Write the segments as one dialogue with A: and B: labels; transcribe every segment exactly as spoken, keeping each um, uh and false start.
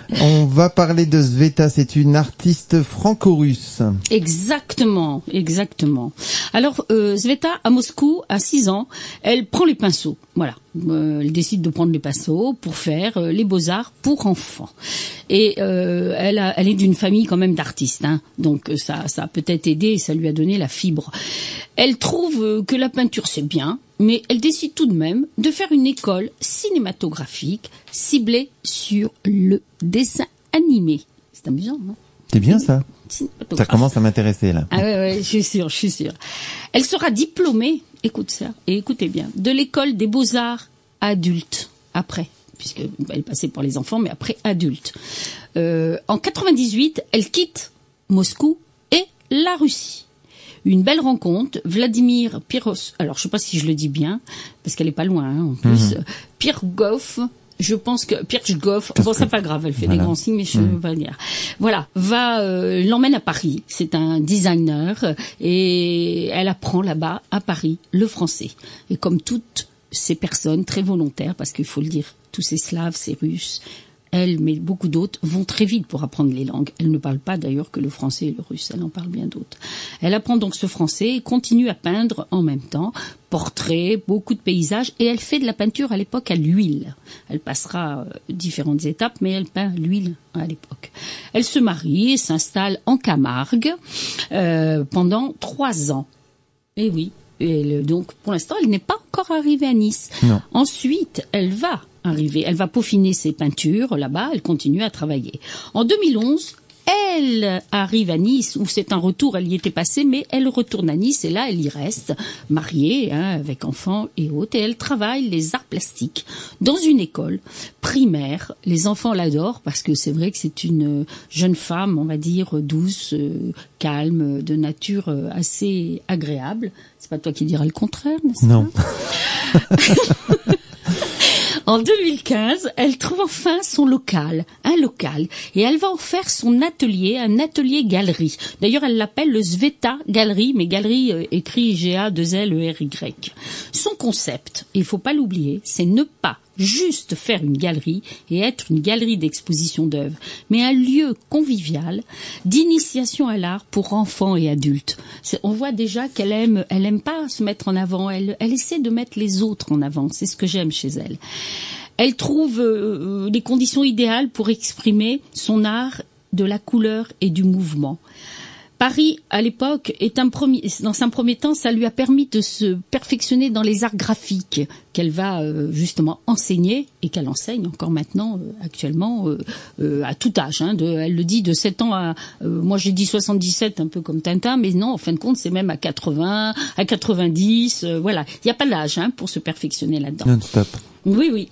A: On va parler de Sveta, c'est une artiste franco-russe.
B: Exactement, exactement. Alors, euh, Sveta, à Moscou, à six ans, elle prend les pinceaux. Voilà, euh, elle décide de prendre les pinceaux pour faire euh, les beaux-arts pour enfants. Et euh, elle, a, elle est d'une famille quand même d'artistes, hein, donc ça, ça a peut-être aidé et ça lui a donné la fibre. Elle trouve euh, que la peinture c'est bien, mais elle décide tout de même de faire une école cinématographique ciblée sur le dessin animé. C'est amusant, non ?
A: C'est bien ça. Ça commence à m'intéresser là.
B: Ah ouais, ouais, je suis sûre, je suis sûre. Elle sera diplômée, écoute ça, et écoutez bien, de l'école des beaux-arts adultes, après, puisqu'elle est passée pour les enfants, mais après adulte. Euh, en quatre-vingt-dix-huit, elle quitte Moscou et la Russie. Une belle rencontre, Vladimir Piros, alors je sais pas si je le dis bien, parce qu'elle est pas loin, hein, en plus, mmh. Pirgov, je pense que Pirchgov, bon c'est pas grave, elle fait voilà. Des grands signes, mais je ne veux pas dire. Voilà, va euh, l'emmène à Paris. C'est un designer et elle apprend là-bas à Paris le français. Et comme toutes ces personnes très volontaires, parce qu'il faut le dire, tous ces Slaves, ces Russes, elle, mais beaucoup d'autres, vont très vite pour apprendre les langues. Elle ne parle pas d'ailleurs que le français et le russe, elle en parle bien d'autres. Elle apprend donc ce français et continue à peindre en même temps, portraits, beaucoup de paysages, et elle fait de la peinture à l'époque à l'huile. Elle passera euh, différentes étapes, mais elle peint à l'huile à l'époque. Elle se marie et s'installe en Camargue euh, pendant trois ans. Et oui, et le, donc pour l'instant, elle n'est pas encore arrivée à Nice.
A: Non.
B: Ensuite, elle va arriver, elle va peaufiner ses peintures là-bas, elle continue à travailler. En deux mille onze, elle arrive à Nice, où c'est un retour, elle y était passée, mais elle retourne à Nice, et là, elle y reste, mariée, hein, avec enfants et autres, et elle travaille les arts plastiques dans une école primaire. Les enfants l'adorent, parce que c'est vrai que c'est une jeune femme, on va dire, douce, euh, calme, de nature euh, assez agréable. C'est pas toi qui diras le contraire, n'est-ce pas ?
A: Non.
B: En deux mille quinze, elle trouve enfin son local, un local, et elle va en faire son atelier, un atelier-galerie. D'ailleurs, elle l'appelle le Sveta Galerie, mais galerie euh, écrit G A deux L E R Y. Son concept, il faut pas l'oublier, c'est ne pas juste faire une galerie et être une galerie d'exposition d'œuvres, mais un lieu convivial d'initiation à l'art pour enfants et adultes. C'est, on voit déjà qu'elle aime, elle aime pas se mettre en avant, elle, elle essaie de mettre les autres en avant. C'est ce que j'aime chez elle. Elle trouve euh, les conditions idéales pour exprimer son art de la couleur et du mouvement. Paris, à l'époque, est un premier, dans un premier temps, ça lui a permis de se perfectionner dans les arts graphiques qu'elle va euh, justement enseigner et qu'elle enseigne encore maintenant, euh, actuellement, euh, euh, à tout âge. Hein, de, elle le dit de sept ans à, euh, moi j'ai dit soixante-dix-sept, un peu comme Tintin, mais non, en fin de compte, c'est même à quatre-vingts, à quatre-vingt-dix, euh, voilà. Il n'y a pas d'âge hein, pour se perfectionner là-dedans.
A: Non-stop.
B: Oui, oui.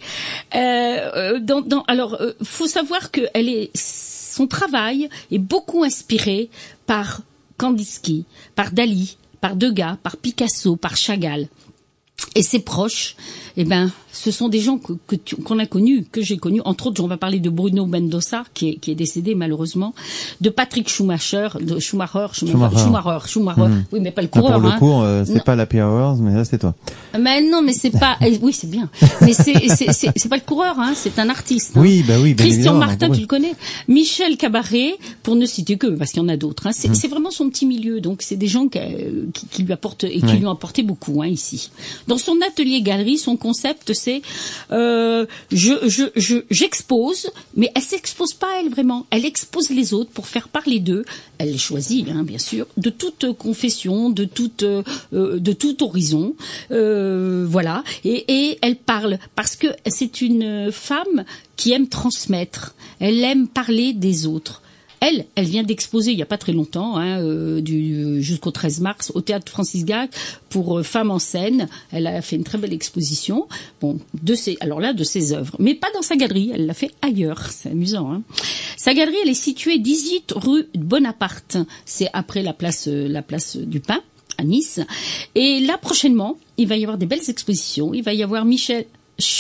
B: Euh, dans, dans, alors, euh, faut savoir que elle est, son travail est beaucoup inspiré par Kandinsky, par Dali, par Degas, par Picasso, par Chagall. Et ses proches, eh ben, ce sont des gens que, que tu, qu'on a connus, que j'ai connus. Entre autres, on va parler de Bruno Mendoza, qui est, qui est décédé malheureusement, de Patrick Schumacher, de Schumacher, Schumacher, Schumacher, Schumacher. Mmh. Oui, mais pas le coureur.
A: Ah, pour le
B: hein.
A: cours, euh, c'est non. Pas la P Hours, mais là c'est toi.
B: Mais non, mais c'est pas. Oui, c'est bien. Mais c'est c'est c'est, c'est pas le coureur, hein. C'est un artiste. Hein.
A: Oui, bah oui. Bien
B: Christian Martin,
A: oui.
B: Tu le connais. Michel Cabaret, pour ne citer que, parce qu'il y en a d'autres. Hein. C'est, mmh. c'est vraiment son petit milieu. Donc c'est des gens qui, qui, qui lui apportent et qui oui. lui ont apporté beaucoup hein, ici. Dans son atelier galerie, son concept c'est euh, je, je, je, j'expose, mais elle s'expose pas elle vraiment. Elle expose les autres pour faire parler d'eux. Elle les choisit, hein, bien sûr, de toute confession, de toute, euh, de tout horizon, euh, voilà. Et, et elle parle parce que c'est une femme qui aime transmettre. Elle aime parler des autres. Elle, elle vient d'exposer il y a pas très longtemps, hein, euh, du, jusqu'au treize mars, au théâtre Francis Gac pour euh, Femmes en scène. Elle a fait une très belle exposition, bon, de ses, alors là, de ses œuvres, mais pas dans sa galerie. Elle l'a fait ailleurs. C'est amusant. Hein. Sa galerie, elle est située dix-huit rue Bonaparte. C'est après la place, euh, la place du Pain à Nice. Et là, prochainement, il va y avoir des belles expositions. Il va y avoir Michel Schumacher.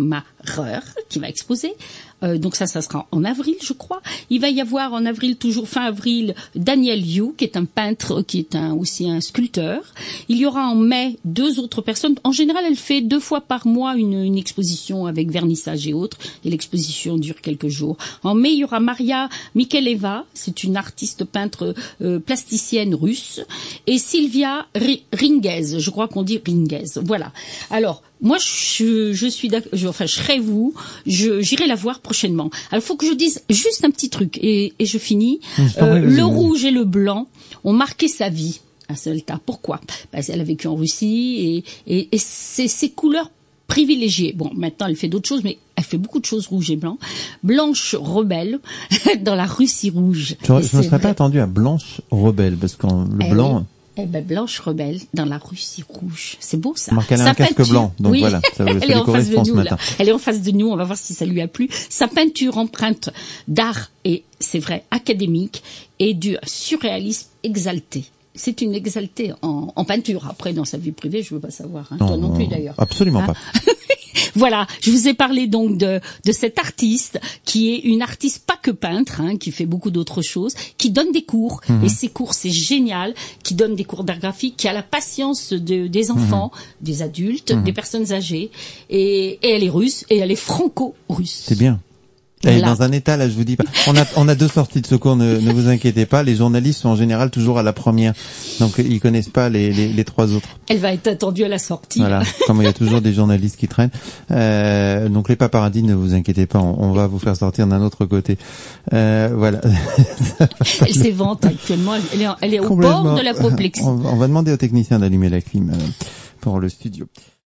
B: Mareur qui va exposer. Euh, donc ça, ça sera en avril, je crois. Il va y avoir en avril, toujours fin avril, Daniel Yu, qui est un peintre, qui est un, aussi un sculpteur. Il y aura en mai deux autres personnes. En général, elle fait deux fois par mois une, une exposition avec vernissage et autres. Et l'exposition dure quelques jours. En mai, il y aura Maria Mikhaileva, c'est une artiste peintre euh, plasticienne russe. Et Sylvia Ringuez, je crois qu'on dit Ringuez. Voilà. Alors, moi, je, je suis d'accord, je, enfin, je serai vous, je, j'irai la voir prochainement. Alors, il faut que je dise juste un petit truc, et, et je finis. Euh, le rouge et le blanc ont marqué sa vie à Célta. Pourquoi? Parce qu'elle a vécu en Russie, et, et, et c'est ses couleurs privilégiée. Bon, maintenant, elle fait d'autres choses, mais elle fait beaucoup de choses rouge et blanc. Blanche rebelle dans la Russie rouge.
A: Je ne me serais vrai. pas attendu à Blanche rebelle, parce que le
B: eh
A: blanc...
B: Oui. Eh ben, Blanche rebelle dans la Russie rouge. C'est beau, ça.
A: Marc, elle a un casque
B: peinture,
A: blanc, donc
B: oui,
A: voilà, ça, ça
B: elle est en face de
A: nous,
B: nous, là. Elle est en face de nous, on va voir si ça lui a plu. Sa peinture empreinte d'art et, c'est vrai, académique, et du surréalisme exalté. C'est une exaltée en, en peinture. Après, dans sa vie privée, je veux pas savoir. Hein.
A: Non,
B: Toi non, non plus, d'ailleurs.
A: Absolument hein? pas.
B: Voilà, je vous ai parlé donc de, de cette artiste qui est une artiste pas que peintre, hein, qui fait beaucoup d'autres choses, qui donne des cours, mmh. et ces cours c'est génial, qui donne des cours d'art graphique, qui a la patience de, des enfants, mmh. des adultes, mmh. des personnes âgées, et, et elle est russe, et elle est franco-russe.
A: C'est bien. Elle est dans un état, là, je vous dis pas. On a, on a deux sorties de secours, ne, ne vous inquiétez pas. Les journalistes sont en général toujours à la première. Donc, ils connaissent pas les, les, les trois autres.
B: Elle va être attendue à la sortie.
A: Voilà. Comme il y a toujours des journalistes qui traînent. Euh, donc, les paparazzis, ne vous inquiétez pas. On, on va vous faire sortir d'un autre côté. Euh, voilà.
B: Elle s'évente actuellement. Elle est, elle est au bord de l'apoplexie.
A: On, on va demander aux techniciens d'allumer la clim, euh, pour le studio.